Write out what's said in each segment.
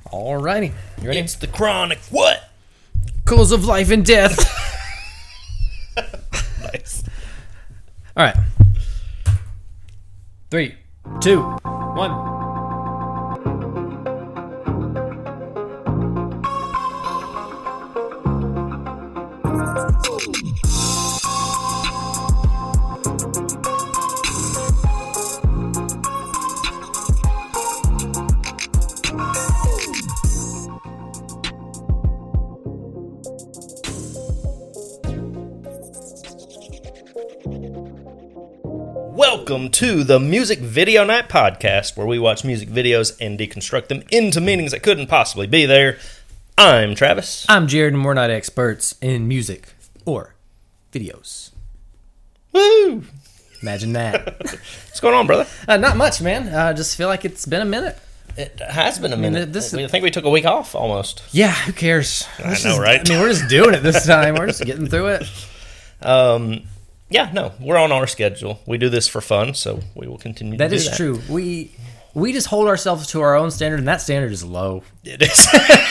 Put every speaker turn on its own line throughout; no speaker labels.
Alrighty. You ready?
It's the Chronic what?
Cause of life and death.
Nice.
Alright. 3, 2, 1.
Welcome to the Music Video Night Podcast, where we watch music videos and deconstruct them into meanings that couldn't possibly be there. I'm Travis.
I'm Jared, and we're not experts in music or videos.
Woo!
Imagine that.
What's going on, brother?
Not much, man. I just feel like it's been a minute.
It has been a minute.
this-
I think we took a week off almost.
Yeah, who cares?
I know, right?
I mean, we're just doing it this time. We're just getting through it.
Yeah, no, we're on our schedule. We do this for fun, so we will continue to do that.
That is true. We just hold ourselves to our own standard, and that standard is low.
It is.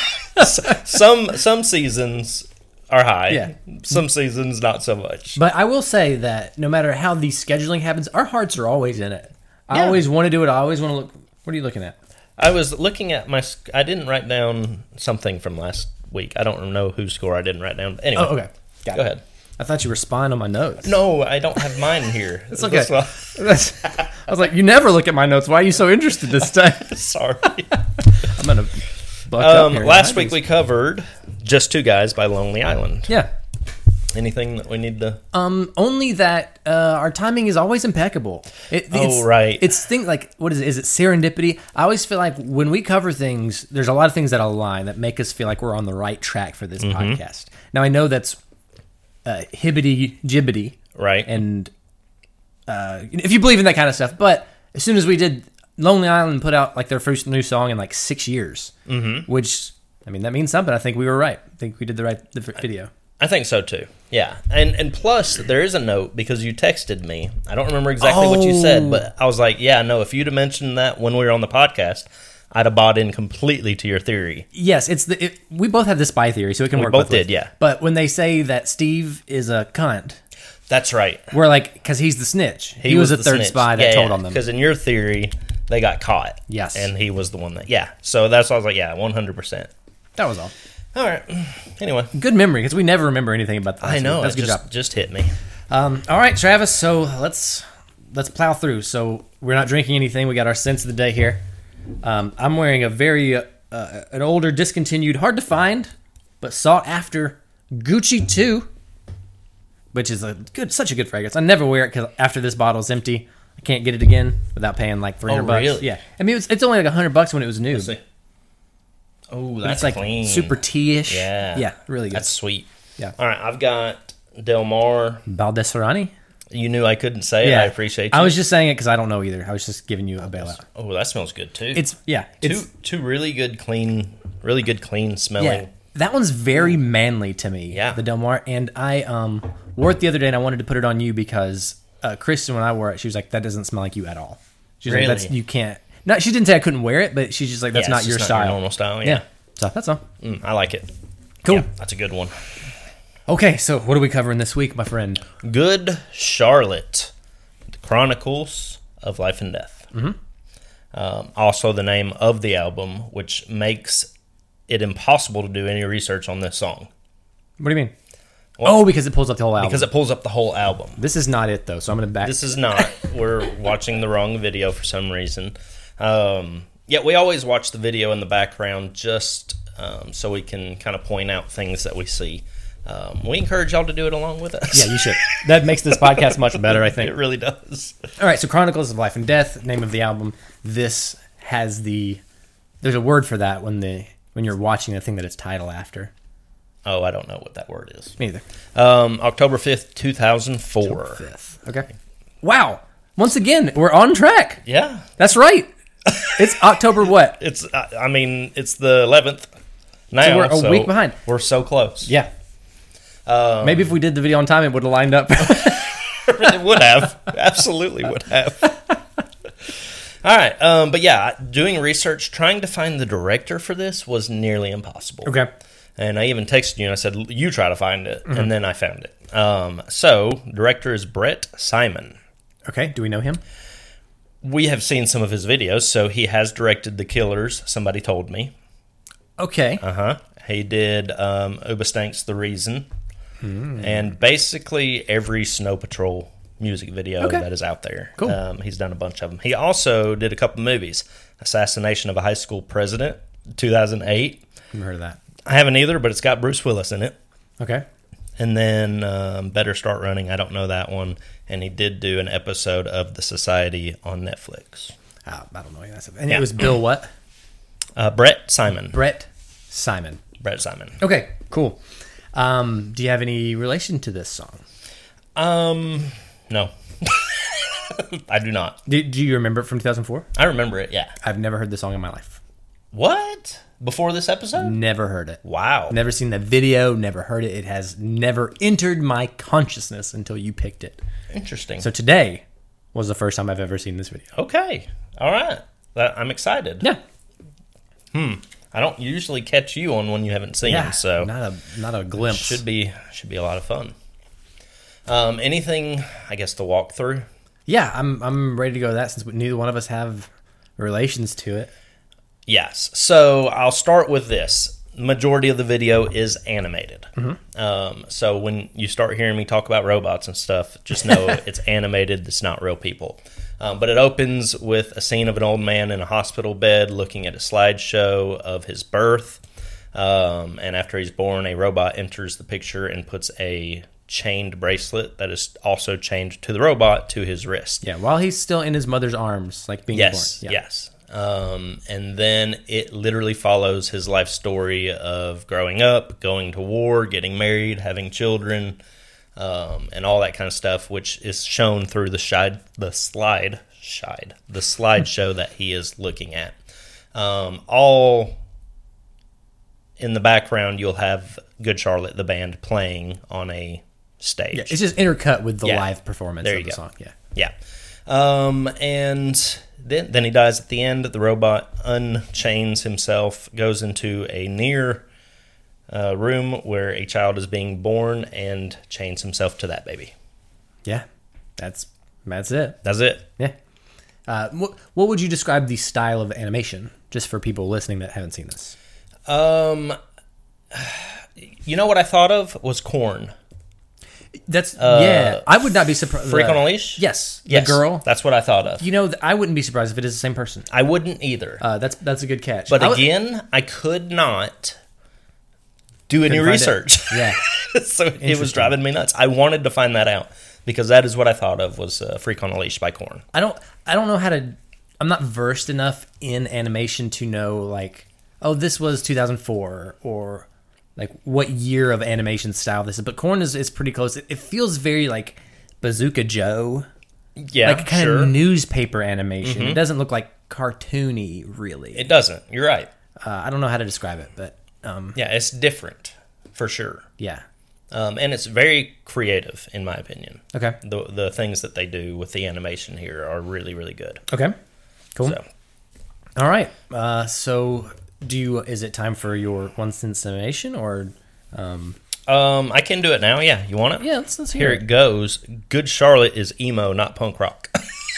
Some seasons are high.
Yeah.
Some seasons not so much.
But I will say that no matter how the scheduling happens, our hearts are always in it. I
Yeah.
always want to do it. I always want to look. What are you looking at?
I was looking at I didn't write down something from last week. I don't know whose score I didn't write down. Anyway.
Oh, okay. Got
Go
it.
ahead.
I thought you were spying on my notes.
No, I don't have mine here.
It's okay. I was like, you never look at my notes. Why are you so interested this time?
Sorry.
I'm going to buck up here.
Last week we covered Just Two Guys by Lonely Island.
Yeah.
Anything that we need to...
Only that our timing is always impeccable.
Right.
It's things like, what is it? Is it serendipity? I always feel like when we cover things, there's a lot of things that align that make us feel like we're on the right track for this podcast. Now, I know that's hibbity-jibbity.
Right.
And if you believe in that kind of stuff. But as soon as we did, Lonely Island put out like their first new song in like 6 years. Mm-hmm. Which, I mean, that means something. I think we were right. I think we did the video.
I think so too. Yeah. And plus, there is a note because you texted me. I don't remember exactly what you said, but I was like, yeah, no, if you'd have mentioned that when we were on the podcast, I'd have bought in completely to your theory.
Yes, we both have the spy theory, so it can work
both
ways.
did, yeah.
But when they say that Steve is a cunt,
That's right.
we're like, because he's the snitch. He was a
the
third
snitch.
spy that told on them.
Because in your theory, they got caught.
Yes.
And he was the one that, yeah. So that's why I was like, yeah, 100%.
That was all.
All right. Anyway.
Good memory, because we never remember anything about that.
I know.
That's a good
just,
job.
just hit me.
All right, Travis. So let's plow through. So we're not drinking anything. We got our sense of the day here. I'm wearing a very an older, discontinued, hard to find, but sought after Gucci 2, which is such a good fragrance. I never wear it because after this bottle is empty, I can't get it again without paying like $300.
Really?
Yeah. I mean, it's only like $100 when it was new.
Let's see. Oh,
But
that's
it's like
clean.
super tea-ish.
Yeah.
Yeah, really good.
That's sweet.
Yeah.
All right. I've got Del Mar.
Baldesarani?
You knew I couldn't say it. I appreciate you.
I was just saying it because I don't know either. I was just giving you a bailout.
Oh, that smells good too.
It's
two really good clean smelling.
yeah. That one's very manly to me.
Yeah.
The Del Mar, and I wore it the other day, and I wanted to put it on you because Kristen, when I wore it, she was like, "That doesn't smell like you at all." She's
Really?
like, you can't." No, she didn't say I couldn't wear it, but she's just like, "That's
Yeah,
not
it's
your
just
style."
not your normal style. Yeah.
So that's all.
I like it.
Cool.
Yeah, that's a good one.
Okay, so what are we covering this week, my friend?
Good Charlotte, The Chronicles of Life and Death. Mm-hmm. Also the name of the album, which makes it impossible to do any research on this song.
What do you mean?
Well,
because it pulls up the whole album.
Because it pulls up the whole album.
This is not it, though, so I'm going to back.
This is not. We're watching the wrong video for some reason. Yeah, we always watch the video in the background just so we can kind of point out things that we see. We encourage y'all to do it along with us.
Yeah, you should. That makes this podcast much better, I think.
It really does.
All right, so Chronicles of Life and Death, name of the album. This has there's a word for that when you're watching the thing that it's titled after.
Oh, I don't know what that word is.
Me either.
October 5th, 2004.
October 5th. Okay. Wow. Once again, we're on track.
Yeah.
That's right. It's October what?
It's the 11th now.
So we're a week behind.
We're so close.
Yeah. Maybe if we did the video on time, it would have lined up.
It would have. Absolutely would have. All right. But yeah, doing research, trying to find the director for this was nearly impossible.
Okay.
And I even texted you and I said, you try to find it. And then I found it. So, director is Brett Simon.
Okay. Do we know him?
We have seen some of his videos. So, he has directed The Killers, somebody told me.
Okay.
He did Ubastank's The Reason. And basically every Snow Patrol music video that is out there.
Cool.
He's done a bunch of them. He also did a couple movies. Assassination of a High School President, 2008.
Never heard of that.
I haven't either, but it's got Bruce Willis in it.
Okay.
And then Better Start Running. I don't know that one. And he did do an episode of The Society on Netflix.
I don't know any of that stuff. And it was Bill what?
Brett Simon.
Brett Simon.
Brett Simon.
Okay, cool. Do you have any relation to this song?
No. I do not.
Do you remember it from 2004?
I remember it, yeah.
I've never heard the song in my life.
What? Before this episode?
Never heard it.
Wow.
Never seen the video, never heard it. It has never entered my consciousness until you picked it.
Interesting.
So today was the first time I've ever seen this video.
Okay. All right. I'm excited.
Yeah.
I don't usually catch you on one you haven't seen,
Yeah.
so
Not a glimpse.
should be a lot of fun. Anything, I guess, to walk through?
Yeah, I'm ready to go with that since neither one of us have relations to it.
Yes. So I'll start with this. Majority of the video is animated. So when you start hearing me talk about robots and stuff, just know it's animated. It's not real people. But it opens with a scene of an old man in a hospital bed looking at a slideshow of his birth. And after he's born, a robot enters the picture and puts a chained bracelet that is also chained to the robot to his wrist.
Yeah, while he's still in his mother's arms, like being born. Yeah.
Yes. And then it literally follows his life story of growing up, going to war, getting married, having children, and all that kind of stuff, which is shown through the slideshow that he is looking at. All in the background, you'll have Good Charlotte, the band, playing on a stage.
Yeah, it's just intercut with the
Yeah.
live performance
There
of
you
the
go.
song. Yeah.
Yeah. And then he dies at the end. The robot unchains himself, goes into a near room where a child is being born, and chains himself to that baby.
Yeah. That's it.
That's it.
Yeah. What would you describe the style of animation, just for people listening that haven't seen this?
You know what I thought of was Korn.
That's yeah. I would not be surprised.
Freak on a Leash?
Yes.
Yes,
The girl.
That's what I thought of.
You know, I wouldn't be surprised if it is the same person.
I wouldn't either.
That's a good catch.
But again, I could not do any
find it.
research.
Yeah.
So it was driving me nuts. I wanted to find that out because that is what I thought of was Freak on a Leash by Korn.
I don't know how to. I'm not versed enough in animation to know like, oh, this was 2004 or like what year of animation style this is. But Korn is pretty close. It feels very like Bazooka Joe,
Yeah,
like kind
sure.
of newspaper animation. It doesn't look like cartoony, really.
It doesn't. You're right.
I don't know how to describe it, but
Yeah, it's different for sure.
yeah.
And it's very creative, in my opinion.
Okay.
The things that they do with the animation here are really, really good.
Okay. Cool.
So,
All right. So is it time for your one sentence summation or?
I can do it now. Yeah, you want it?
Yeah, let's
Here
hear
it goes. Good Charlotte is emo, not punk rock.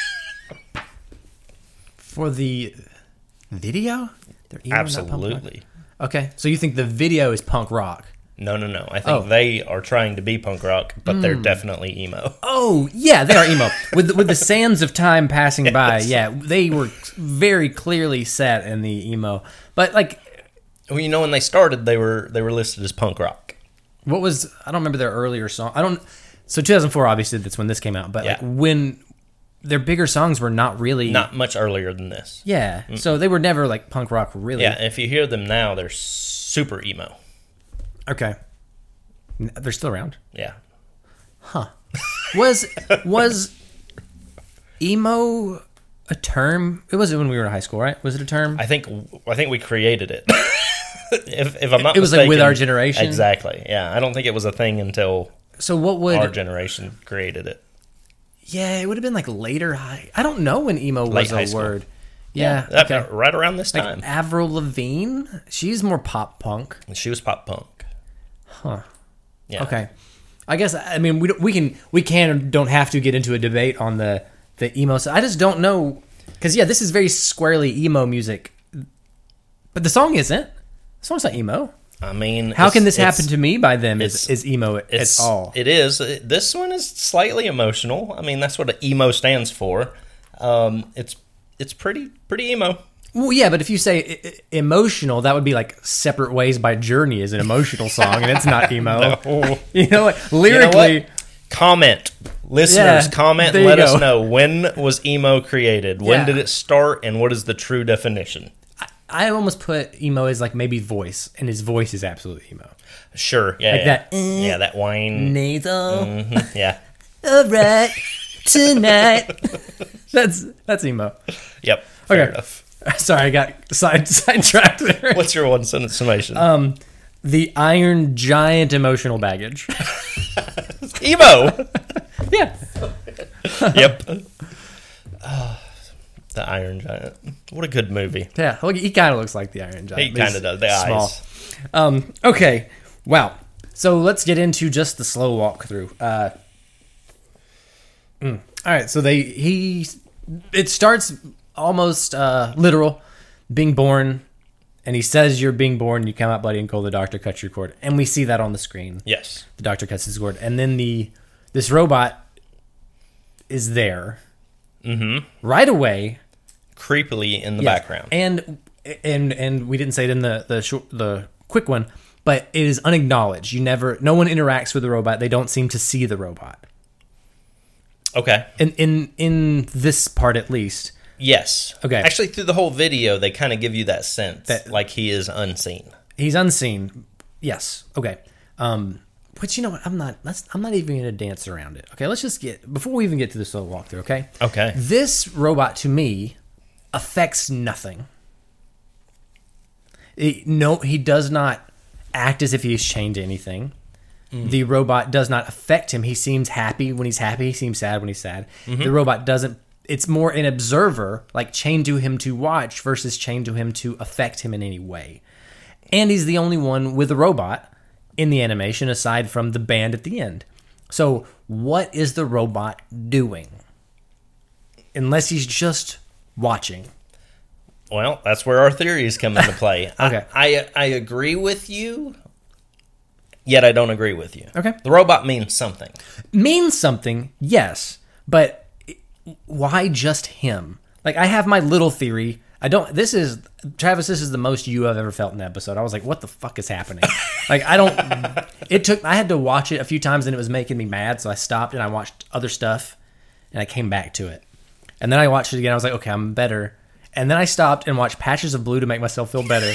For the video? They're emo, not punk rock?
Absolutely.
Okay, so you think the video is punk rock?
No. I think they are trying to be punk rock, but they're definitely emo.
Oh, yeah, they are emo. with the sands of time passing by, yeah, they were very clearly set in the emo. But like,
Well, you know, when they started, they were listed as punk rock.
I don't remember their earlier song. So 2004, obviously, that's when this came out. But
Yeah.
like when their bigger songs were not really,
Not much earlier than this.
yeah. So they were never like punk rock, really.
Yeah, if you hear them now, they're super emo.
Okay. They're still around.
Yeah.
Was emo a term? It wasn't when we were in high school, right? Was it a term?
I think we created it. if I'm not
It was like with
mistaken.
our generation?
Exactly. Yeah, I don't think it was a thing until
So what would
our generation created it.
Yeah, it would have been like later high. I don't know when emo
Late
was
high
a
school.
word. Yeah, okay.
Right around this
Like
time.
Avril Lavigne, she's more pop punk.
She was pop punk.
Huh.
Yeah.
Okay. I guess we can or don't have to get into a debate on the emo. So I just don't know because this is very squarely emo music, but the song isn't. The song's not emo.
I mean,
How can this happen to me by them is emo at all?
It is. This one is slightly emotional. I mean, that's what an emo stands for. It's pretty emo.
Well, yeah, but if you say emotional, that would be like Separate Ways by Journey is an emotional song, and it's not emo.
No.
You know what? Lyrically,
You know what? Comment. Listeners,
Yeah,
comment
there
and
you
let us
go.
know, when was emo created? When
Yeah.
did it start, and what is the true definition?
I almost put emo as like maybe voice, and his voice is absolutely emo.
Sure. Yeah.
Like
yeah.
that,
Yeah, that whine.
Nasal.
Mhm, yeah.
All right, tonight. That's emo.
Yep. Fair
Okay.
enough.
Sorry, I got sidetracked there.
What's your one sentence summation?
The Iron Giant emotional baggage.
Emo.
Yeah.
Yep. The Iron Giant. What a good movie.
Yeah. Look, he kind of looks like the Iron Giant.
He
but
kind
he's
of does. The
small.
eyes.
Okay. Wow. So let's get into just the slow walkthrough. All right. So it starts almost literal, being born, and he says you're being born. You come out bloody and cold. The doctor cuts your cord, and we see that on the screen.
Yes.
The doctor cuts his cord, and then this robot is there right away.
Creepily in the
Yes.
background.
And we didn't say it in the quick one, but it is unacknowledged. No one interacts with the robot. They don't seem to see the robot.
Okay.
In this part at least.
Yes.
Okay.
Actually, through the whole video, they kind of give you that sense
That-
like he is unseen.
He's unseen. Yes. Okay. But you know what? I'm not even going to dance around it. Okay. Let's just before we even get to the slow walkthrough. Okay.
Okay.
This robot to me affects nothing. He does not act as if he's chained to anything. The robot does not affect him. He seems happy when he's happy. He seems sad when he's sad. The robot doesn't. It's more an observer, like chained to him to watch versus chained to him to affect him in any way. And he's the only one with a robot in the animation aside from the band at the end. So what is the robot doing? Unless he's just watching.
Well, that's where our theories come into play.
Okay.
I agree with you, yet I don't agree with you.
Okay.
The robot means something.
Means something, yes, but why just him? Like, I have my little theory. Travis, this is the most you I've ever felt in an episode. I was like, what the fuck is happening? Like, I had to watch it a few times and it was making me mad, so I stopped and I watched other stuff and I came back to it. And then I watched it again. I was like, okay, I'm better. And then I stopped and watched Patches of Blue to make myself feel better.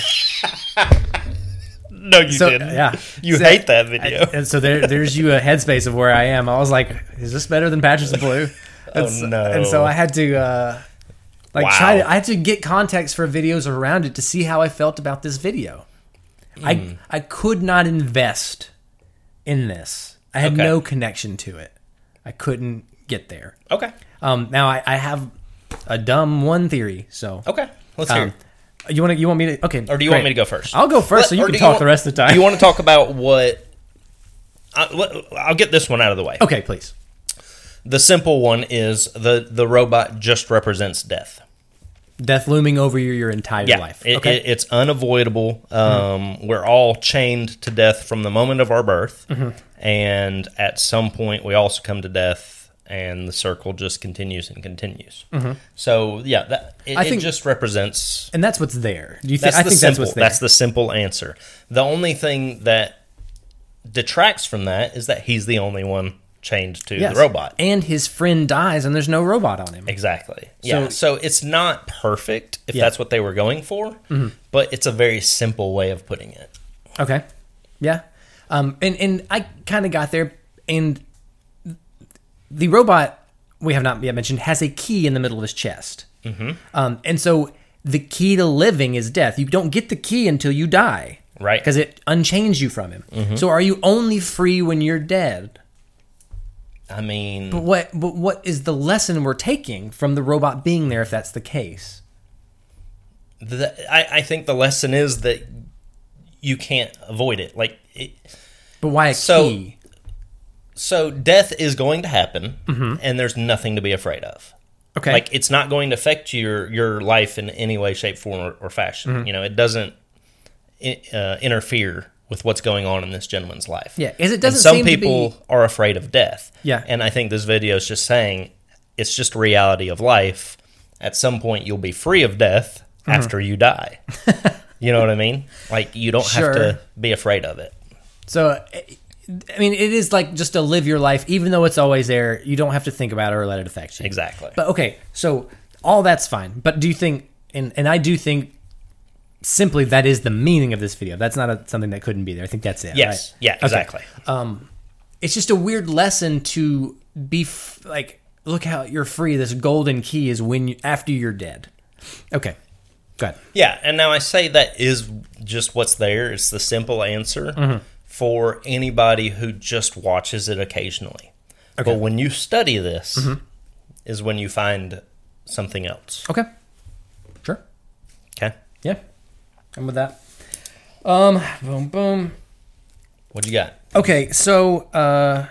No, you didn't.
Yeah.
You
So-
hate that video.
And so there's you a headspace of where I am. I was like, is this better than Patches of Blue?
No.
And so I had to
Wow.
I had to get context for videos around it to see how I felt about this video. I could not invest in this. I had
Okay.
no connection to it. I couldn't get there.
Okay.
Now I have a dumb one theory. So
Okay. Let's hear it.
you want me to? Okay.
Or do you want me to go first?
I'll go first, so you
Or
can
do
talk the rest of the time.
Do you want to talk about what... I'll get this one out of the way.
Okay, please.
The simple one is the robot just represents death.
Death looming over your entire
Yeah,
life.
it's unavoidable. We're all chained to death from the moment of our birth, and at some point we also come to death, and the circle just continues and continues. So yeah,
I think-
it just represents.
And that's what's there. Do you
That's
think? I
the
think
simple.
that's what's there.
That's the simple answer. The only thing that detracts from that is that he's the only one chained to
Yes.
the robot.
And his friend dies, and there's no robot on him.
Exactly. Yeah. So it's not perfect if
Yeah.
that's what they were going for, but it's a very simple way of putting it.
Okay. Yeah. And I kind of got there, and the robot we have not yet mentioned has a key in the middle of his chest. And so the key to living is death. You don't get the key until you die.
Right.
Because it unchains you from him. So are you only free when you're dead?
I mean,
But what is the lesson we're taking from the robot being there if that's the case?
I think the lesson is that you can't avoid it.
But why a
So-
key?
So death is going to happen, and there's nothing to be afraid of.
Okay.
Like, it's not going to affect your life in any way, shape, form, or fashion. It doesn't interfere with what's going on in this gentleman's life.
Yeah, 'cause it
And
doesn't
some
seem to
people
be-
are afraid of death.
Yeah.
And I think this video is just saying it's just a reality of life. At some point, you'll be free of death after you die. You know what I mean? Like, you don't
Sure.
have to be afraid of it.
So, I mean, it is like just to live your life, even though it's always there. You don't have to think about it or let it affect you.
Exactly.
But okay, so all that's fine. But do you think, and I do think, simply that is the meaning of this video. That's not something that couldn't be there. I think that's it.
Yes.
Right?
Yeah, exactly.
It's just a weird lesson to be like, look how you're free. This golden key is after you're dead. Okay, go ahead.
Yeah, and now I say that is just what's there. It's the simple answer for anybody who just watches it occasionally.
Okay.
But when you study this, is when you find something else.
Okay, sure.
Okay?
Yeah, I'm with that. Boom, boom.
What you got?
Okay, so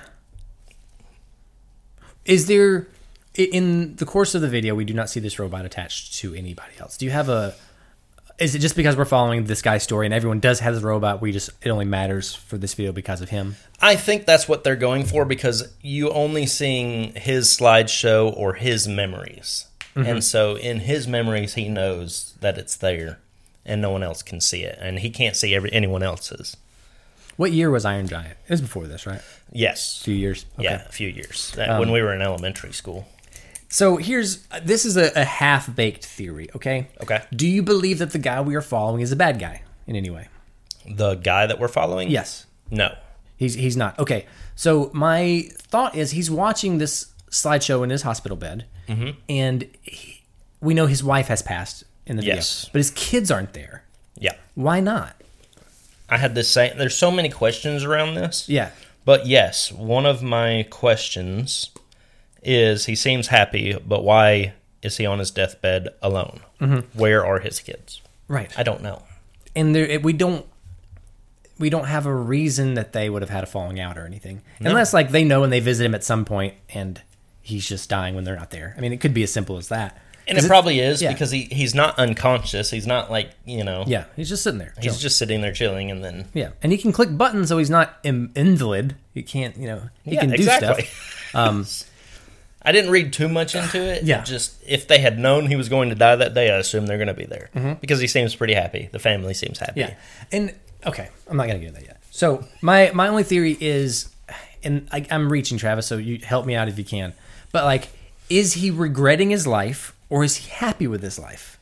is there, in the course of the video, we do not see this robot attached to anybody else. Do you have is it just because we're following this guy's story and everyone does have this robot, it only matters for this video because of him?
I think that's what they're going for, because you only seeing his slideshow or his memories. And so in his memories, he knows that it's there and no one else can see it. And he can't see anyone else's.
What year was Iron Giant? It was before this, right?
Yes.
A few years. Okay.
Yeah, a few years. When we were in elementary school.
So this is a half-baked theory, okay?
Okay.
Do you believe that the guy we are following is a bad guy in any way?
The guy that we're following?
Yes.
No.
He's not. Okay. So my thought is he's watching this slideshow in his hospital bed, and we know his wife has passed in the
Yes.
video, but his kids aren't there.
Yeah.
Why not?
I had this same. There's so many questions around this.
Yeah.
But yes, one of my questions is he seems happy, but why is he on his deathbed alone? Where are his kids?
Right.
I don't know.
And we don't have a reason that they would have had a falling out or anything, unless like they know and they visit him at some point and he's just dying when they're not there. I mean, it could be as simple as that.
And it probably is,
yeah.
because he's not unconscious. He's not like,
Yeah, he's just sitting there.
he's
chilling.
just sitting there chilling, and then
Yeah, and he can click buttons, so he's not invalid. He can't, he can do
exactly.
stuff.
I didn't read too much into it.
Yeah.
Just if they had known he was going to die that day, I assume they're going to be there because he seems pretty happy. The family seems happy.
Yeah, and okay, I'm not gonna get into that yet. So my only theory is, and I'm reaching, Travis, so you help me out if you can. But like, is he regretting his life or is he happy with his life?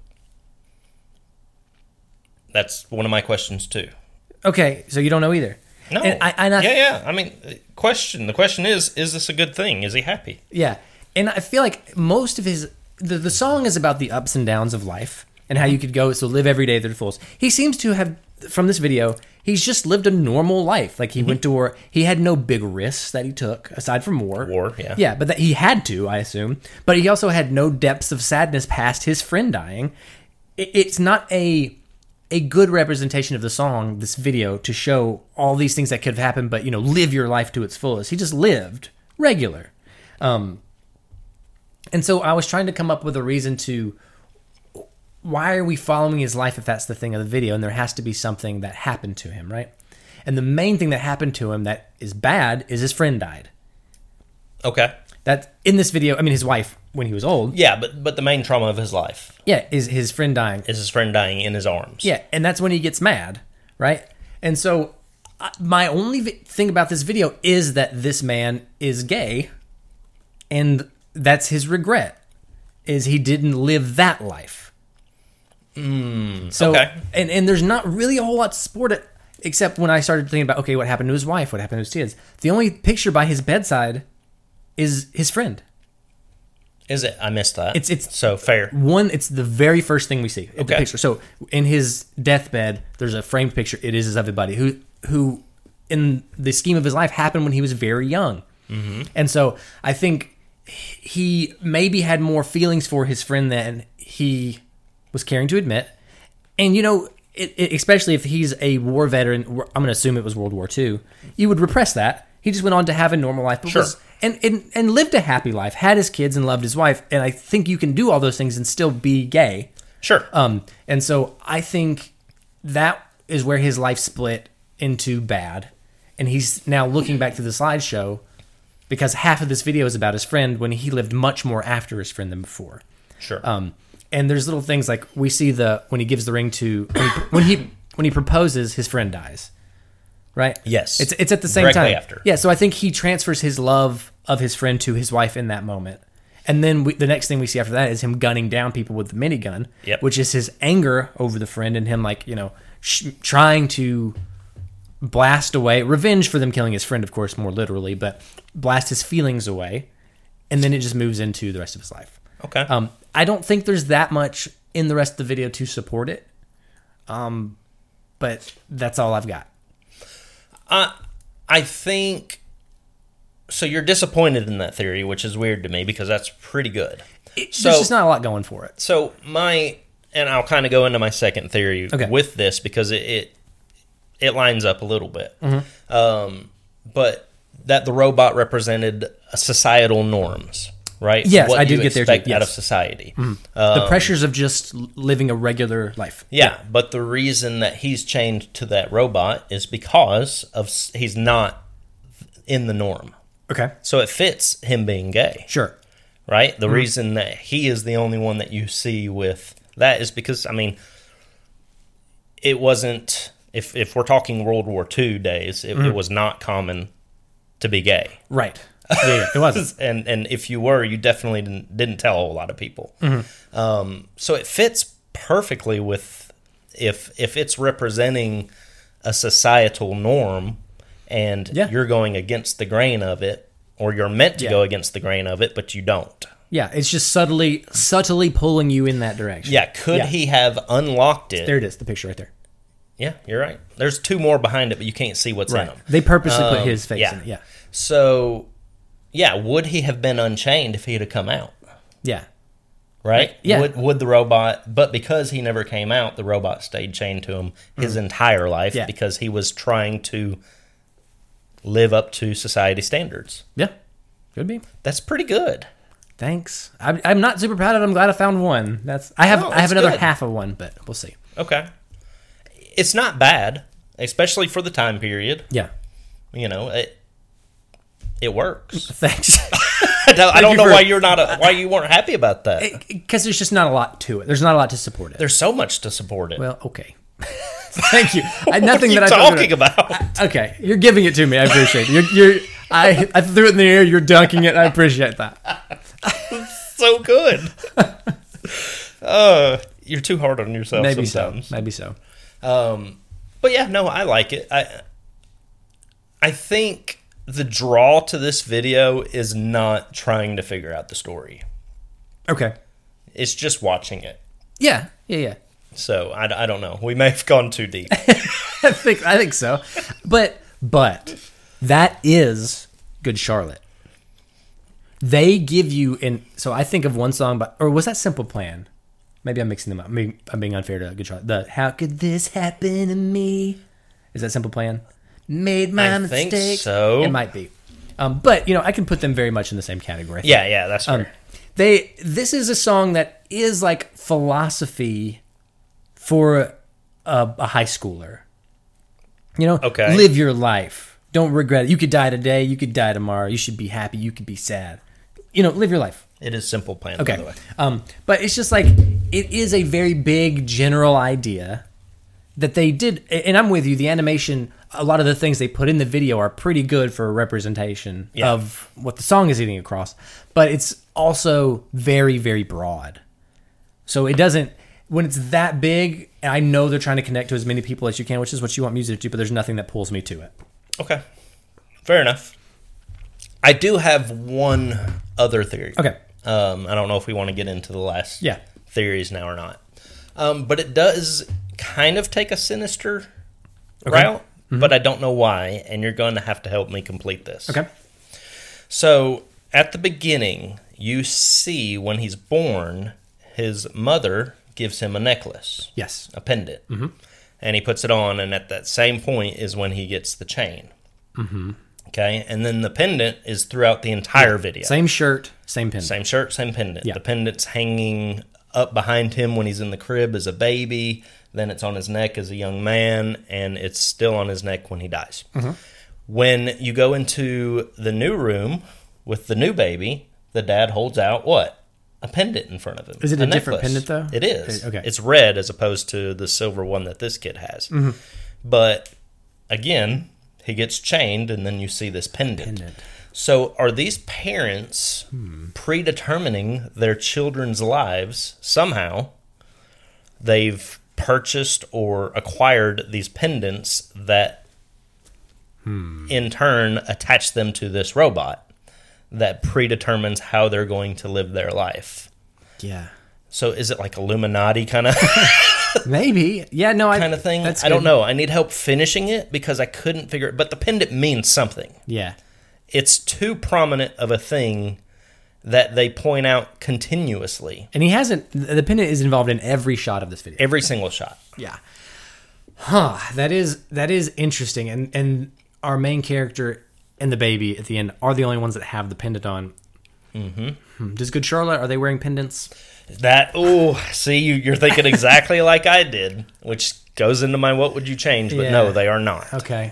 That's one of my questions too.
Okay, so you don't know either.
No.
And
yeah. I mean, the question is this a good thing? Is he happy?
Yeah, and I feel like most of his the song is about the ups and downs of life and how you could go so live every day to the fullest. He seems to have, from this video, he's just lived a normal life. Like he went to war, he had no big risks that he took aside from war.
Yeah.
Yeah, but that he had to, I assume. But he also had no depths of sadness past his friend dying. It's not a good representation of the song, this video, to show all these things that could have happened, but live your life to its fullest. He just lived regular. And so I was trying to come up with a reason to, why are we following his life if that's the thing of the video? And there has to be something that happened to him, right? And the main thing that happened to him that is bad is his friend died.
Okay.
That in this video, I mean, his wife when he was old.
Yeah, but the main trauma of his life
Yeah, is his friend dying.
is his friend dying in his arms.
Yeah, and that's when he gets mad, right? And so my only thing about this video is that this man is gay, and that's his regret, is he didn't live that life. So,
okay.
and there's not really a whole lot to support it, except when I started thinking about, okay, what happened to his wife? What happened to his kids? The only picture by his bedside is his friend.
Is it? I missed that.
It's
so fair.
It's the very first thing we see. The
Okay.
picture. So in his deathbed, there's a framed picture. It is everybody who in the scheme of his life happened when he was very young. And so I think he maybe had more feelings for his friend than he was caring to admit. And, you know, especially if he's a war veteran, I'm going to assume it was World War II, you would repress that. He just went on to have a normal life, but
Sure.
and lived a happy life, had his kids and loved his wife. And I think you can do all those things and still be gay.
Sure.
And so I think that is where his life split into bad. And he's now looking back to the slideshow because half of this video is about his friend when he lived much more after his friend than before.
Sure.
And there's little things like we see when he gives the ring to when he proposes, his friend dies. Right?
Yes.
It's at the same
Directly
time.
after.
Yeah, so I think he transfers his love of his friend to his wife in that moment. And then the next thing we see after that is him gunning down people with the minigun,
Yep.
which is his anger over the friend and him, like, you know, trying to blast away revenge for them killing his friend, of course, more literally, but blast his feelings away. And then it just moves into the rest of his life.
Okay.
I don't think there's that much in the rest of the video to support it. But that's all I've got.
I think so. You're disappointed in that theory, which is weird to me because that's pretty good.
There's just not a lot going for it.
So and I'll kind of go into my second theory with this because it lines up a little bit. But that the robot represented societal norms, right?
Yes,
what
I did
you
get there
expect
too.
out
Yes.
of society.
The pressures of just living a regular life.
Yeah, but the reason that he's chained to that robot is because of he's not in the norm.
Okay.
So it fits him being gay,
Sure.
right? The reason that he is the only one that you see with that is because, I mean, it wasn't, if we're talking World War II days, it was not common to be gay.
Right. Yeah, it wasn't.
And if you were, you definitely didn't tell a whole lot of people. So it fits perfectly with if it's representing a societal norm and you're going against the grain of it, or you're meant to go against the grain of it, but you don't.
Yeah, it's just subtly pulling you in that direction.
Yeah, could he have unlocked it?
There it is, the picture right there.
Yeah, you're right. There's two more behind it, but you can't see what's in them.
They purposely put his face in it. Yeah.
So, yeah, would he have been unchained if he had come out?
Yeah.
Right?
Yeah.
Would the robot, but because he never came out, the robot stayed chained to him his entire life because he was trying to live up to society standards.
Yeah. Could be.
That's pretty good.
Thanks. I'm not super proud of it. I'm glad I found one. I have another
good.
half of one, but we'll see.
Okay. It's not bad, especially for the time period.
Yeah.
You know, it works.
Thanks.
I don't know why why you weren't happy about that.
Because there's just not a lot to it. There's not a lot to support it.
There's so much to support it.
Well, okay. Thank you. Nothing
what are you
that
talking about?
Okay, you're giving it to me. I appreciate it. I threw it in the air. You're dunking it. I appreciate that.
So good. You're too hard on yourself
Maybe
sometimes.
so. Maybe so.
But yeah, no, I like it. I think the draw to this video is not trying to figure out the story.
Okay.
It's just watching it.
Yeah.
So I don't know. We may have gone too deep.
I think so. But that is Good Charlotte. They give you so I think of one song or was that Simple Plan? Maybe I'm mixing them up. I'm being unfair to Good Charlotte. How could this happen to me? Is that Simple Plan? Made my mistakes.
I think so.
It might be. But I can put them very much in the same category.
Yeah, that's fair.
This is a song that is like philosophy for a high schooler.
Okay.
Live your life. Don't regret it. You could die today. You could die tomorrow. You should be happy. You could be sad. Live your life.
It is Simple Plan,
Okay.
by the way.
But it's just like, it is a very big general idea that they did. And I'm with you. The animation, a lot of the things they put in the video are pretty good for a representation of what the song is getting across. But it's also very, very broad. So it doesn't, when it's that big, and I know they're trying to connect to as many people as you can, which is what you want music to do, but there's nothing that pulls me to it.
Okay. Fair enough. I do have one other theory.
Okay.
I don't know if we want to get into the last
Yeah.
theories now or not. But it does kind of take a sinister route, but I don't know why, and you're going to have to help me complete this.
Okay.
So at the beginning, you see when he's born, his mother gives him a necklace,
Yes.
a pendant, and he puts it on. And at that same point is when he gets the chain. Okay, and then the pendant is throughout the entire video.
Same shirt, same pendant.
Same shirt, same pendant.
Yeah.
The pendant's hanging up behind him when he's in the crib as a baby. Then it's on his neck as a young man, and it's still on his neck when he dies. When you go into the new room with the new baby, the dad holds out what? A pendant in front of him.
Is it a different
necklace.
pendant, though?
It is.
Okay.
It's red as opposed to the silver one that this kid has. But again, he gets chained, and then you see this pendant. So are these parents predetermining their children's lives somehow? They've purchased or acquired these pendants that in turn attach them to this robot that predetermines how they're going to live their life.
Yeah.
So is it like Illuminati kind of
Maybe. Yeah, no,
kind of thing?
That's
I don't
good.
know. I need help finishing it because I couldn't figure it. But the pendant means something.
Yeah.
It's too prominent of a thing that they point out continuously.
And he hasn't, the pendant is involved in every shot of this video.
Every single shot.
Yeah. Huh. That is interesting. And our main character and the baby at the end are the only ones that have the pendant on. Does Good Charlotte, are they wearing pendants?
See, you're thinking exactly like I did, which goes into my what would you change, but no, they are not.
Okay.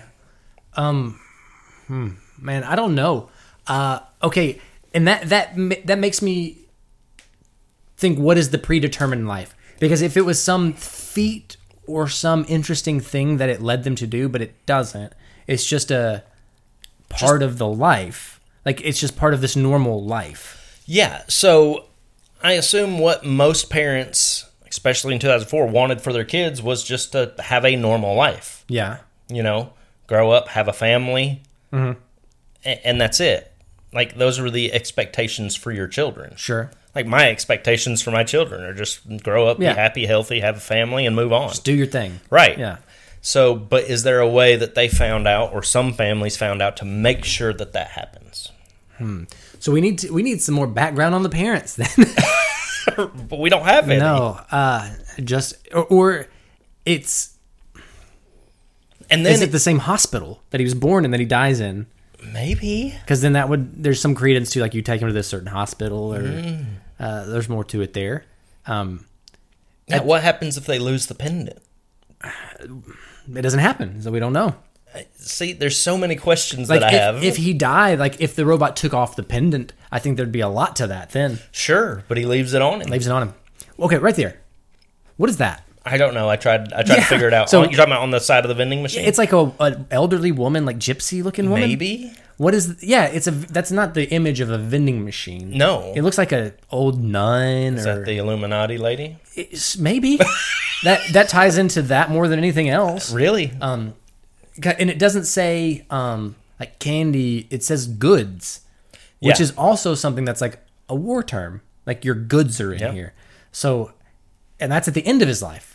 Man, I don't know. Okay, and that makes me think, what is the predetermined life? Because if it was some feat or some interesting thing that it led them to do, but it doesn't, it's just a part of the life. Like, it's just part of this normal life.
Yeah, so I assume what most parents, especially in 2004, wanted for their kids was just to have a normal life.
Yeah.
You know, grow up, have a family, and that's it. Like, those were the expectations for your children.
Sure.
Like, my expectations for my children are just grow up, be happy, healthy, have a family, and move on.
Just do your thing.
Right.
Yeah.
So, but is there a way that they found out, or some families found out, to make sure that that happens?
So we need some more background on the parents then.
But we don't have any.
No, or it's.
And then
Is it the same hospital that he was born in that he dies in?
maybe.
Because then there's some credence to, like, you take him to this certain hospital, or there's more to it there.
Now, what happens if they lose the pendant?
It doesn't happen, so we don't know.
See, there's so many questions
Like,
that I have.
if he died, like, if the robot took off the pendant, I think there'd be a lot to that then.
Sure, but he leaves it on him.
Leaves it on him. Okay, right there. What is that?
I don't know. I tried to figure it out.
So-
You're talking about on the side of the vending machine?
It's like a elderly woman, like gypsy looking woman.
Maybe?
What is? Yeah, that's not the image of a vending machine.
No.
It looks like a old nun.
Is that the Illuminati lady?
Maybe that ties into that more than anything else.
Really?
And it doesn't say like candy. It says goods, which
Yeah.
is also something that's like a war term. Like, your goods are in here. So, and that's at the end of his life.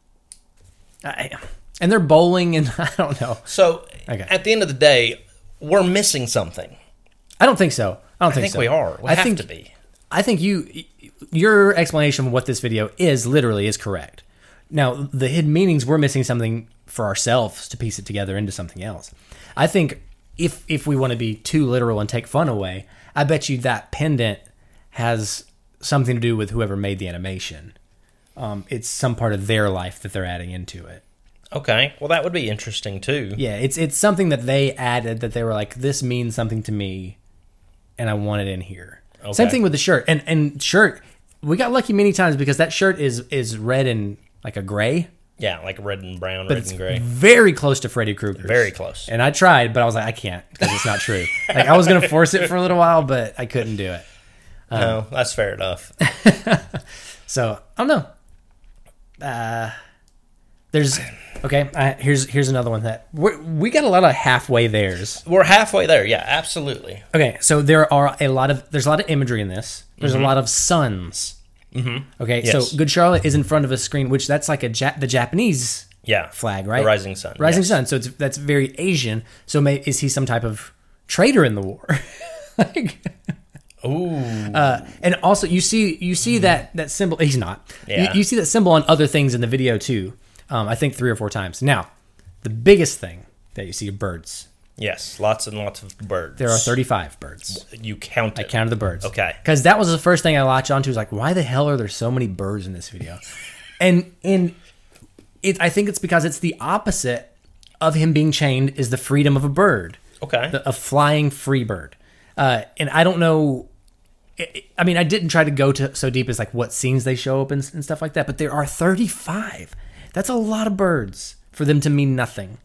And they're bowling, and I don't know.
So,
Okay.
at the end of the day, we're missing something.
I don't think so. I
I think we are. We have to be.
I think your explanation of what this video is literally is correct. Now, the hidden meanings, we're missing something for ourselves to piece it together into something else. I think if we want to be too literal and take fun away, I bet you that pendant has something to do with whoever made the animation. It's some part of their life that they're adding into it.
Okay. Well, that would be interesting, too.
Yeah, it's something that they added that they were like, this means something to me, and I want it in here.
Okay.
Same thing with the shirt. And shirt, we got lucky many times because that shirt is red and like a gray.
Yeah, like red and brown,
But
red
it's
and gray.
very close to Freddy Krueger's.
Very close.
And I tried, but I was like, I can't because it's not true. Like, I was going to force it for a little while, but I couldn't do it.
No, that's fair enough.
So, I don't know. Here's another one that we got a lot of halfway theirs.
We're halfway there. Yeah, absolutely.
Okay, so there's a lot of imagery in this. There's a lot of suns. Mm-hmm. Okay,
Yes.
so Good Charlotte is in front of a screen, which that's like the Japanese
Yeah.
flag, right?
The rising sun.
Rising
yes.
sun. So that's very Asian. So is he some type of traitor in the war? Like,
Ooh.
and also you see that symbol. He's not.
Yeah.
You see that symbol on other things in the video too. I think 3 or 4 times. Now, the biggest thing that you see are birds.
Yes, lots and lots of birds.
There are 35 birds.
You count
I
it.
counted the birds.
Okay.
Because that was the first thing I latched onto. Was like, why the hell are there so many birds in this video? and I think it's because it's the opposite of him being chained is the freedom of a bird.
Okay.
A flying free bird. And I don't know. I mean, I didn't try to go to so deep as like what scenes they show up and stuff like that. But there are 35. That's a lot of birds for them to mean nothing.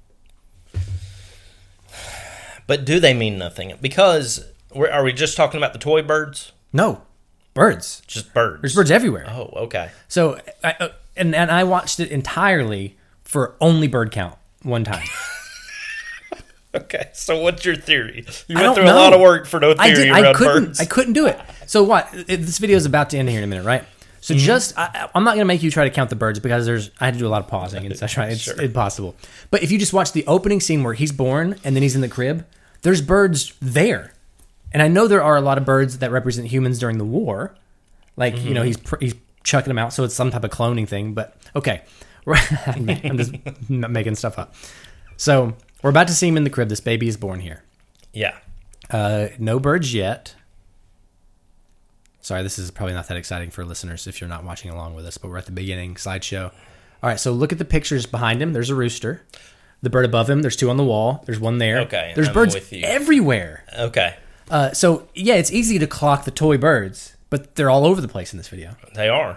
But do they mean nothing? Because are we just talking about the toy birds?
No, birds.
Just birds.
There's birds everywhere.
Oh, okay.
So, and I watched it entirely for only bird count one time.
Okay. So what's your theory? You
I
went
don't
through
know.
a lot of work for no theory around birds.
I couldn't do it. So what? This video is about to end here in a minute, right? So I'm not going to make you try to count the birds because I had to do a lot of pausing and such. Right? It's
Sure.
impossible. But if you just watch the opening scene where he's born and then he's in the crib, there's birds there. And I know there are a lot of birds that represent humans during the war. Like, he's chucking them out, so it's some type of cloning thing. But, okay. I'm just making stuff up. So, we're about to see him in the crib. This baby is born here.
Yeah.
No birds yet. Sorry, this is probably not that exciting for listeners if you're not watching along with us, but we're at the beginning slideshow. All right, so look at the pictures behind him. There's a rooster. The bird above him, there's 2 on the wall. There's 1 there.
Okay,
There's
I'm
birds
with you.
everywhere.
Okay.
So, yeah, it's easy to clock the toy birds, but they're all over the place in this video.
They are.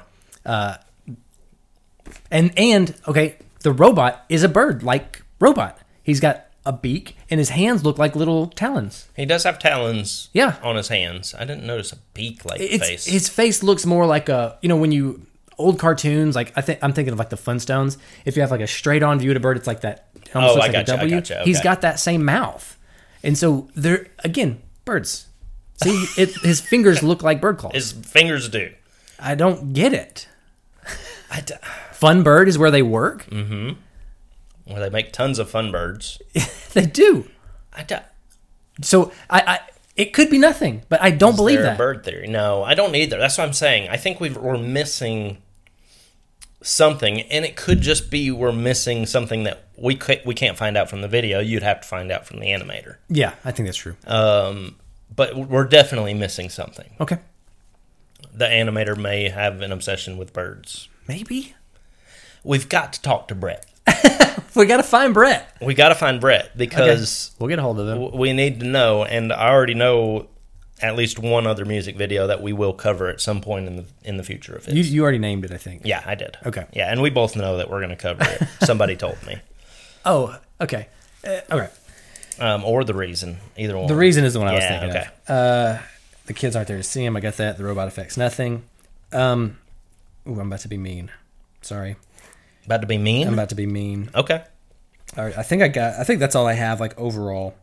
And okay, the robot is a bird-like robot. He's got a beak, and his hands look like little talons.
He does have talons
Yeah.
on his hands. I didn't notice a beak-like
It's,
face.
his face looks more like when you old cartoons, like I'm thinking of like the Flintstones. If you have like a straight on view of a bird, it's like that. It almost looks
I
like
gotcha,
a W.
I gotcha,
He's
okay.
got that same mouth, and so they're again birds. See, his fingers look like bird claws.
His fingers do.
I don't get it.
I d-
Fun Bird is where they work.
Well, they make tons of fun birds.
They do.
I d-
So I it could be nothing, but I don't believe
They're
that.
a bird theory. No, I don't either. That's what I'm saying. I think we're missing something, and it could just be we're missing something that we can't find out from the video. You'd have to find out from the animator.
Yeah, I think that's true.
But we're definitely missing something.
Okay,
The animator may have an obsession with birds.
maybe
We've got to talk to Brett.
we got to find Brett.
We got to find Brett because
We'll get a hold of him.
we need to know, and I already know at least one other music video that we will cover at some point in the future of it.
You already named it, I think.
Yeah, I did.
Okay.
Yeah, and we both know that we're going to cover it. Somebody told me.
Oh, okay. Okay.
Or The Reason. Either one.
The Reason is the one I was
Yeah,
thinking
okay.
of. The kids aren't there to see him. I got that. The robot affects nothing. I'm about to be mean. Sorry.
About to be mean?
I'm about to be mean.
Okay.
All right. I think that's all I have, like, overall.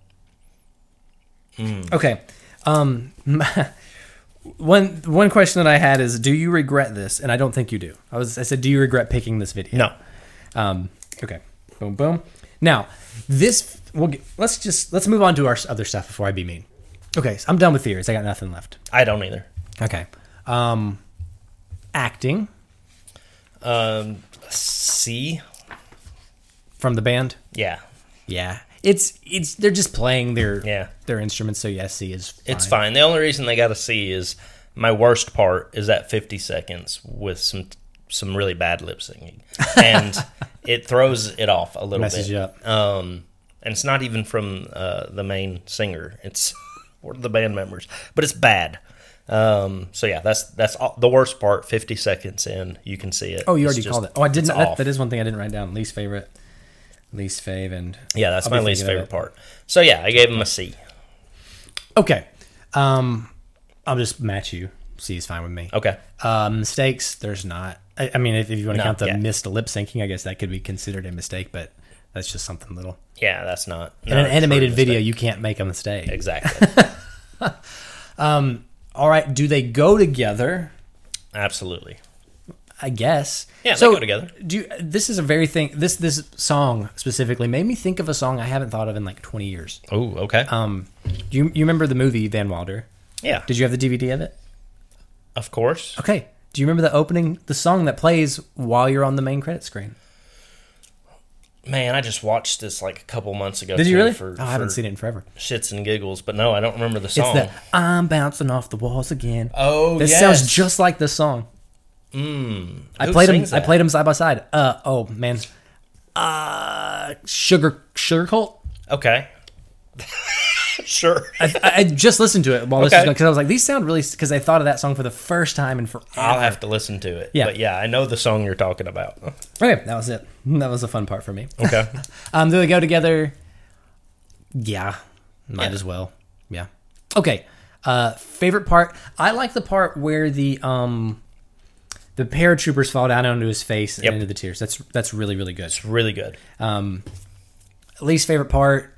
Okay. One question that I had is, do you regret this? And I don't think you do. I said, do you regret picking this video?
No.
Okay. Boom, boom. Now, let's move on to our other stuff before I be mean. Okay, so I'm done with theories. I got nothing left.
I don't either.
Okay. Acting
C?
from the band.
Yeah.
Yeah. It's they're just playing their instruments, so yes, C is fine.
It's fine. The only reason they got a C is my worst part is that 50 seconds with some really bad lip syncing. And it throws it off a little
Messes
bit.
you up.
And it's not even from the main singer. It's one of the band members. But it's bad. So yeah, that's all, the worst part. 50 seconds in, you can see it.
Oh, you
It's
already
just-
called it. Oh, I didn't.
it's
That,
off.
that is one thing I didn't write down. Least fave, and
Yeah, that's
I'll
my
be
least
thinking of
favorite
it.
part. So yeah, I gave him a C.
Okay. I'll just match you. C is fine with me.
Okay.
Mistakes, there's not. I mean, if you want to
No,
count the
yeah.
missed lip syncing, I guess that could be considered a mistake, but that's just something little.
Yeah, that's not.
In an
not a
animated
true
video,
mistake.
you can't make a mistake.
Exactly.
All right, do they go together?
Absolutely.
I guess.
Yeah, they go together.
This is a very thing. This song specifically made me think of a song I haven't thought of in like 20 years.
Oh, okay.
You remember the movie Van Wilder?
Yeah,
Did you have the DVD of it?
of course.
Okay. Do you remember the song that plays while you're on the main credit screen?
Man, I just watched this like a couple months ago.
Did you really?
For,
I haven't
for
seen it in forever.
shits and giggles, but no, I don't remember the song.
It's the I'm bouncing off the walls again.
Oh,
This
yes.
sounds just like the song.
Who
I played them.
sings
I
that?
played them side by side. Oh man, Sugar Cult.
Okay. Sure.
I just listened to it while this
Okay.
was going because I was like, these sound really because I thought of that song for the first time in forever.
I'll have to listen to it.
Yeah.
But yeah, I know the song you're talking about.
Okay, that was it. That was a fun part for me.
Okay.
Do they go together? Yeah, might
Yeah.
as well. Yeah. Okay. Favorite part? I like the part where the paratroopers fall down onto his face
Yep.
and into the tears. That's really really good.
It's really good.
Least favorite part?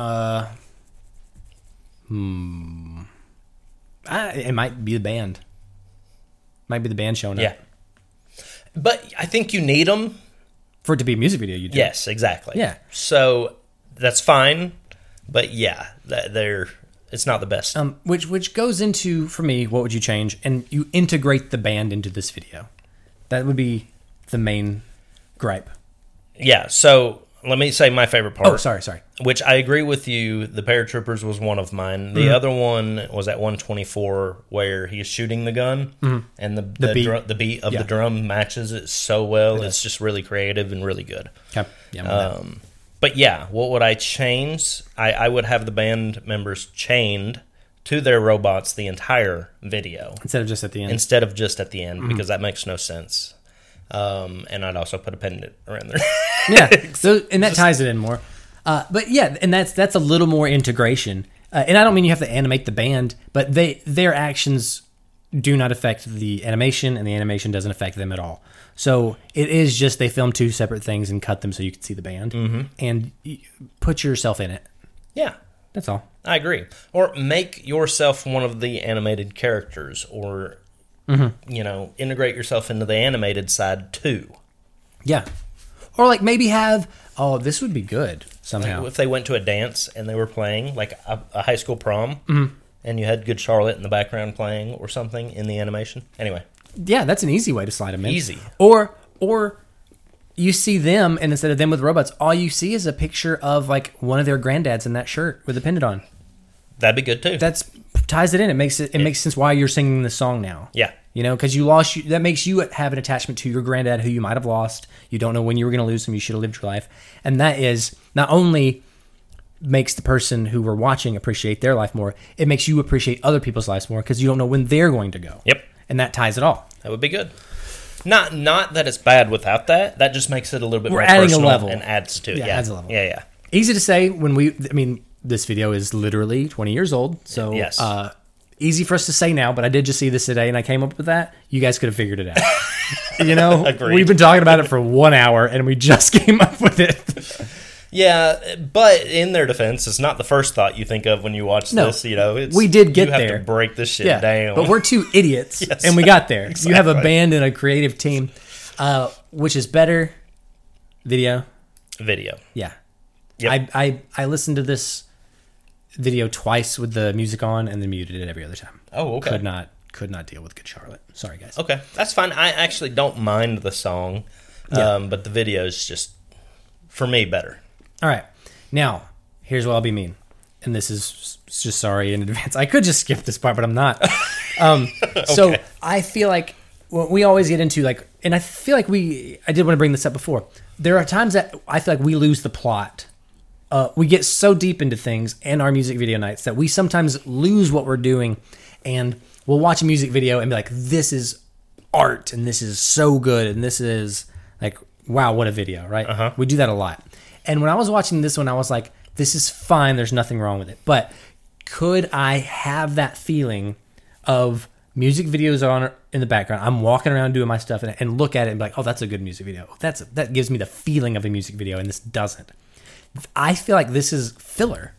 It might be the band. Might be the band showing up.
Yeah. But I think you need them.
For it to be a music video, you do.
Yes, exactly.
Yeah.
So that's fine. But yeah, it's not the best.
Which goes into, for me, what would you change? And you integrate the band into this video. That would be the main gripe.
Yeah. So let me say my favorite part.
Oh, sorry.
Which I agree with you. The paratroopers was one of mine. The other one was at 124 where he's shooting the gun and the beat of
Yeah.
the drum matches it so well. It's just really creative and really good.
Okay. Yeah.
But yeah, what would I change? I would have the band members chained to their robots the entire video
Instead of just at the end.
instead of just at the end because that makes no sense. And I'd also put a pendant around there.
Yeah. So, and that ties it in more. But yeah, and that's a little more integration. And I don't mean you have to animate the band, but their actions do not affect the animation, and the animation doesn't affect them at all. So it is just they film two separate things and cut them so you can see the band and put yourself in it.
Yeah.
That's all.
I agree. Or make yourself one of the animated characters, or integrate yourself into the animated side too.
Yeah. Or like maybe have this would be good somehow.
If they went to a dance and they were playing like a high school prom, and you had Good Charlotte in the background playing or something in the animation. Anyway,
Yeah, that's an easy way to slide them in.
Easy.
Or you see them, and instead of them with robots, all you see is a picture of like one of their granddads in that shirt with a pendant on.
that'd be good too.
That's ties it in. It makes sense why you're singing the song now.
Yeah.
You know, because that makes you have an attachment to your granddad who you might have lost. You don't know when you were going to lose him. You should have lived your life. And that is not only makes the person who we're watching appreciate their life more, it makes you appreciate other people's lives more because you don't know when they're going to go.
Yep.
And that ties it all.
That would be good. Not that it's bad without that. That just makes it a little bit
We're
more
adding a
personal
level.
and adds to it.
Yeah,
Yeah,
adds a level.
Yeah.
Easy to say this video is literally 20 years old. So
Yes.
easy for us to say now, but I did just see this today and I came up with that. You guys could have figured it out. You know,
Agreed.
We've been talking about it for 1 hour and we just came up with it.
Yeah, but in their defense, it's not the first thought you think of when you watch
No,
this. You know,
we did get
you have
there.
to break this shit down.
But we're two idiots
Yes.
and we got there. You have a
Exactly.
band and a creative team, which is better. Video.
Video.
Yeah.
Yep.
I listened to this video twice with the music on and then muted it every other time.
Oh, okay.
Could not deal with Good Charlotte. Sorry, guys.
Okay, that's fine. I actually don't mind the song, but the video is just, for me, better.
All right. Now, here's what I'll be mean. And this is just sorry in advance. I could just skip this part, but I'm not. So I feel like we always get into like, and I feel like I did want to bring this up before. There are times that I feel like we lose the plot. We get so deep into things and our music video nights that we sometimes lose what we're doing, and we'll watch a music video and be like, this is art and this is so good and this is like, wow, what a video, right? We do that a lot. And when I was watching this one, I was like, this is fine. There's nothing wrong with it. But could I have that feeling of music videos on in the background? I'm walking around doing my stuff and look at it and be like, oh, that's a good music video. That gives me the feeling of a music video, and this doesn't. I feel like this is filler.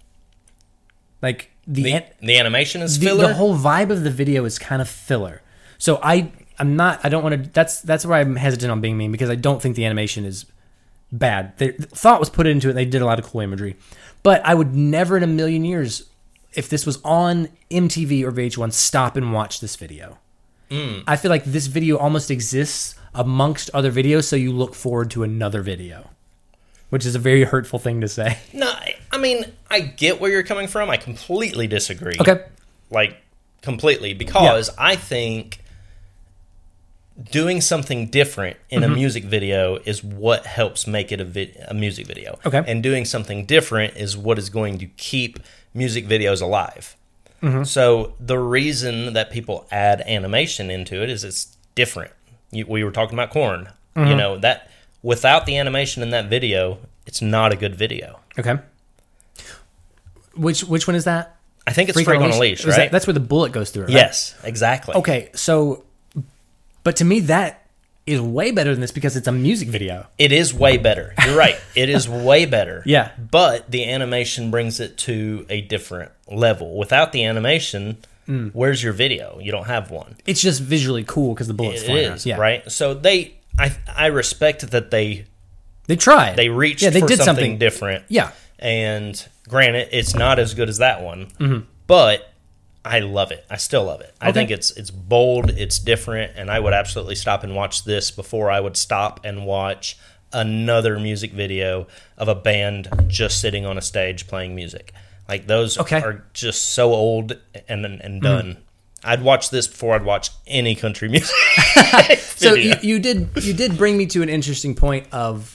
Like
The animation is filler.
the whole vibe of the video is kind of filler. So I don't want to. That's where I'm hesitant on being mean, because I don't think the animation is bad. The thought was put into it. They did a lot of cool imagery, but I would never in a million years if this was on MTV or VH1, stop and watch this video. I feel like this video almost exists amongst other videos, so you look forward to another video, which is a very hurtful thing to say.
No, I mean, I get where you're coming from. I completely disagree.
Okay.
Like, completely. Because I think doing something different in a music video is what helps make it a music video.
Okay.
And doing something different is what is going to keep music videos alive. So the reason that people add animation into it is it's different. We were talking about Korn. You know, that without the animation in that video, it's not a good video.
Okay. Which one is that?
I think it's Freak on a Leash, right?
That's where the bullet goes through it, right?
Yes, exactly.
Okay, so, but to me, that is way better than this because it's a music video.
It is way better. You're right. It is way better.
Yeah.
But the animation brings it to a different level. Without the animation, where's your video? You don't have one.
It's just visually cool because the bullets
It
fly
is,
out. Yeah.
right? So I respect that they
tried.
They reached
they
for
did
something different.
Yeah.
And granted, it's not as good as that one, but I love it. I still love it. I think it's bold, it's different, and I would absolutely stop and watch this before I would stop and watch another music video of a band just sitting on a stage playing music. Like those are just so old and done. I'd watch this before I'd watch any country music.
So you did bring me to an interesting point of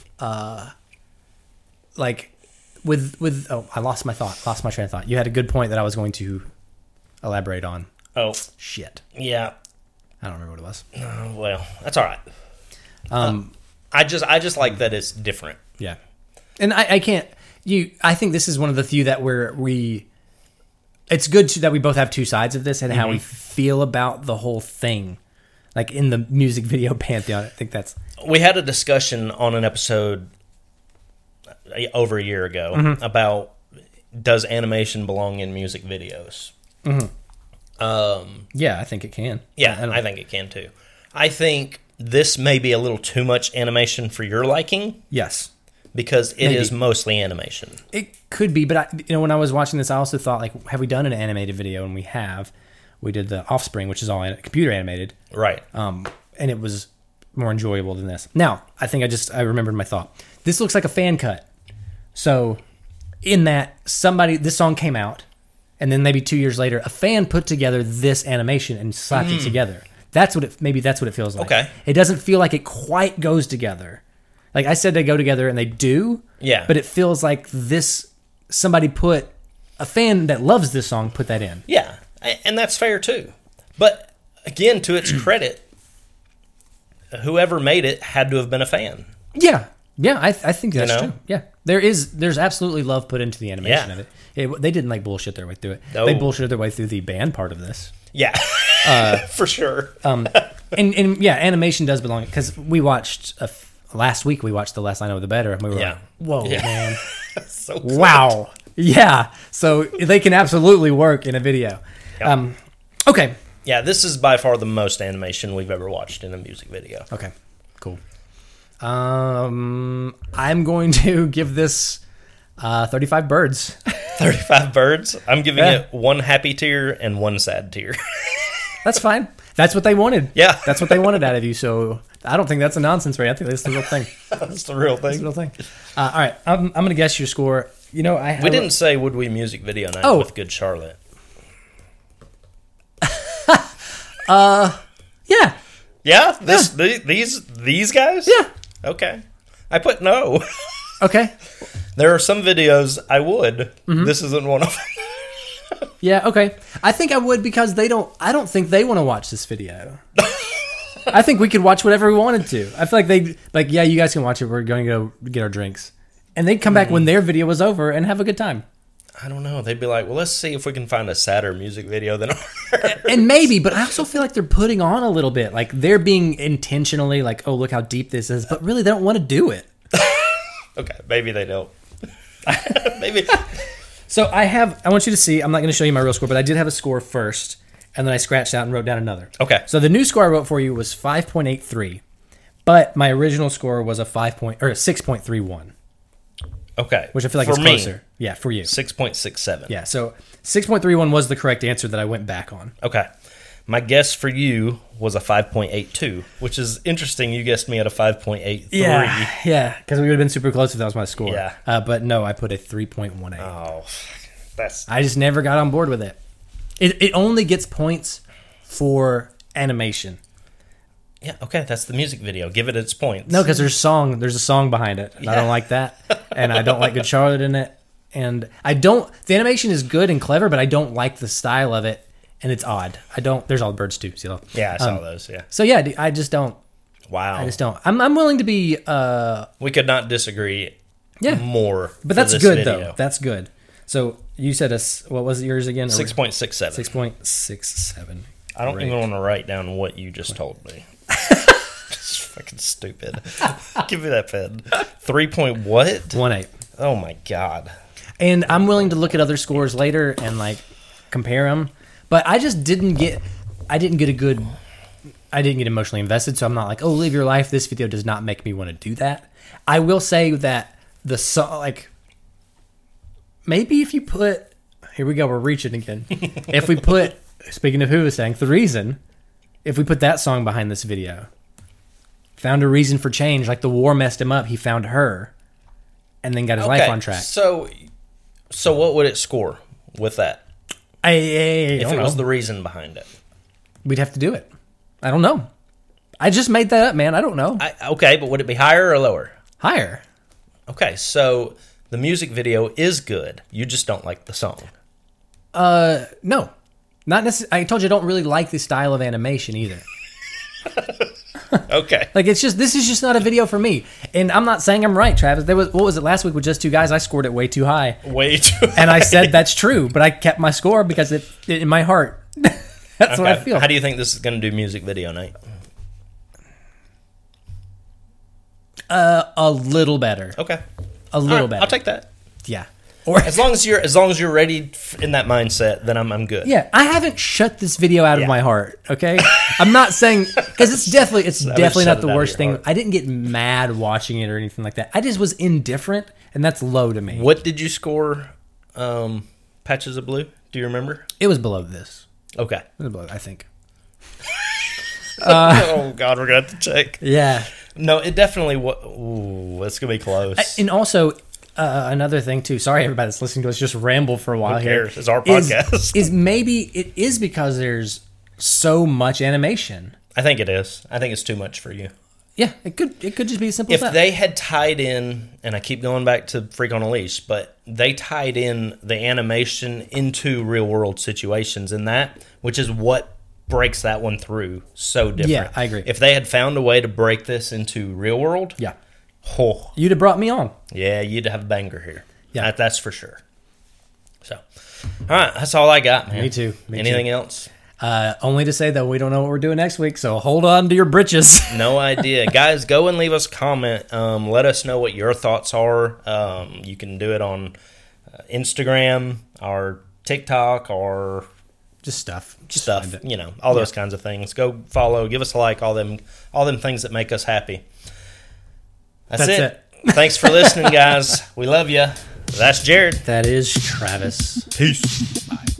like with I lost my train of thought. You had a good point that I was going to elaborate on.
Oh
shit!
Yeah,
I don't remember what it was.
Well, that's all right. I just like that it's different.
Yeah, and I can't. I think this is one of the few that it's good that we both have two sides of this and how we feel about the whole thing, like in the music video pantheon. I think
we had a discussion on an episode over a year ago about does animation belong in music videos.
Yeah, I think it can.
Yeah, I think it can too. I think this may be a little too much animation for your liking.
Yes.
Because it is mostly animation.
It could be, but when I was watching this, I also thought, like, have we done an animated video? And we have. We did the Offspring, which is all computer animated.
Right.
And it was more enjoyable than this. Now, I think I remembered my thought. This looks like a fan cut. So, in that, this song came out, and then maybe 2 years later, a fan put together this animation and slapped it together. That's what it feels like.
Okay.
It doesn't feel like it quite goes together. Like I said, they go together and they do.
Yeah.
But it feels like somebody put, a fan that loves this song put that in.
Yeah. And that's fair too. But again, to its credit, whoever made it had to have been a fan.
Yeah. Yeah, I think that's true. Yeah. There's absolutely love put into the animation of it. They didn't like bullshit their way through it. No. They bullshitted their way through the band part of this.
Yeah. For sure.
And yeah, animation does belong, because we watched last week we watched The Less I Know the Better, and we were like, whoa, man.
So good.
Wow. Yeah. So they can absolutely work in a video. Yep. Okay.
Yeah, this is by far the most animation we've ever watched in a music video.
Okay. Cool. I'm going to give this 35 birds.
35 birds? I'm giving it one happy tear and one sad tear.
That's fine. That's what they wanted.
Yeah.
That's what they wanted out of you. So I don't think that's a nonsense rate. I think that's the real thing.
That's the real thing.
That's the real thing. All right. I'm going to guess your score. We
didn't say would we music video night with Good Charlotte.
Yeah.
Yeah? These guys?
Yeah.
Okay. I put no.
Okay.
There are some videos I would. This isn't one of them.
Yeah, okay. I think I would, because I don't think they want to watch this video. I think we could watch whatever we wanted to. I feel like yeah, you guys can watch it. We're going to go get our drinks. And they'd come back when their video was over and have a good time.
I don't know. They'd be like, well, let's see if we can find a sadder music video than ours.
And maybe, but I also feel like they're putting on a little bit. Like they're being intentionally like, oh, look how deep this is. But really, they don't want to do it.
Okay, maybe they don't. Maybe.
So I want you to see, I'm not going to show you my real score, but I did have a score first, and then I scratched out and wrote down another.
Okay.
So the new score I wrote for you was 5.83, but my original score was a 6.31.
Okay.
which I feel like
For
is
me,
closer. Yeah, for you.
6.67.
Yeah, so 6.31 was the correct answer that I went back on.
Okay. My guess for you was a 5.82, which is interesting. You guessed me at a 5.83.
Yeah, because we would have been super close if that was my score.
Yeah.
But no, I put a 3.18.
Oh, that's
I just never got on board with it. It only gets points for animation.
yeah. Okay, that's the music video. Give it its points.
No, because there's a song behind it. And I don't like that. And I don't like Good Charlotte in it. And the animation is good and clever, but I don't like the style of it. And it's odd. There's all the birds too. See?
Yeah, I saw those. Yeah.
So yeah, I just don't.
Wow.
I just don't. I'm willing to be.
We could not disagree.
Yeah.
More.
But that's good though. That's good. So you said what was yours again?
6.67.
6.67.
I don't
Great.
even want to write down what you just told me. It's fucking stupid. Give me that pen. 3 point what?
1.8.
Oh my god.
And I'm willing to look at other scores later and like compare them. But I just didn't get emotionally invested. So I'm not like, oh, live your life. This video does not make me want to do that. I will say that the song, like, maybe if you put, here we go, we're reaching again. If we put, speaking of who was saying, The Reason, if we put that song behind this video, found a reason for change, like the war messed him up, he found her, and then got his life on track.
So what would it score with that? If it was the reason behind it.
We'd have to do it. I don't know. I just made that up, man. I don't know.
Okay, but would it be higher or lower?
Higher.
Okay, so the music video is good. You just don't like the song.
No. Not necessarily. I told you I don't really like the style of animation either.
Okay.
Like, this is just not a video for me. And I'm not saying I'm right, Travis. What was it last week with just two guys? I scored it way too high.
Way too high.
And I said that's true, but I kept my score because it in my heart. That's what I feel.
How do you think this is going to do music video night?
A little better.
Okay.
A little better.
I'll take that.
Yeah. Or
As long as you're ready in that mindset, then I'm good.
yeah, I haven't shut this video out of my heart. Okay, I'm not saying because it's definitely
shut
not
it
the
out of
worst
your
thing.
heart.
I didn't get mad watching it or anything like that. I just was indifferent, and that's low to me.
What did you score? Patches of Blue. Do you remember?
It was below this.
Okay.
It was below, I think.
Oh God, we're gonna have to check.
Yeah.
No, it definitely. Ooh, it's gonna be close.
And also, another thing too. Sorry, everybody that's listening to us just ramble for a while
Who cares?
here.
It's our podcast.
Is maybe it is because there's so much animation.
I think it is. I think it's too much for you.
Yeah, it could just be as simple
If
as that.
they had tied in, and I keep going back to Freak on a Leash, but they tied in the animation into real world situations in that, which is what breaks that one through so different.
Yeah, I agree.
If they had found a way to break this into real world,
Yeah,
oh,
you'd have brought me on.
yeah, you'd have a banger here.
Yeah.
That's for sure. So, all right, that's all I got, man.
Me too.
Anything else?
Only to say that we don't know what we're doing next week, so hold on to your britches.
No idea. Guys, go and leave us a comment. Let us know what your thoughts are. You can do it on Instagram or TikTok or
Just stuff.
stuff,
find it.
you know, all those kinds of things. Go follow, give us a like, all them things that make us happy. That's it. Thanks for listening, guys. We love you. That's Jared.
That is Travis.
Peace.
Bye.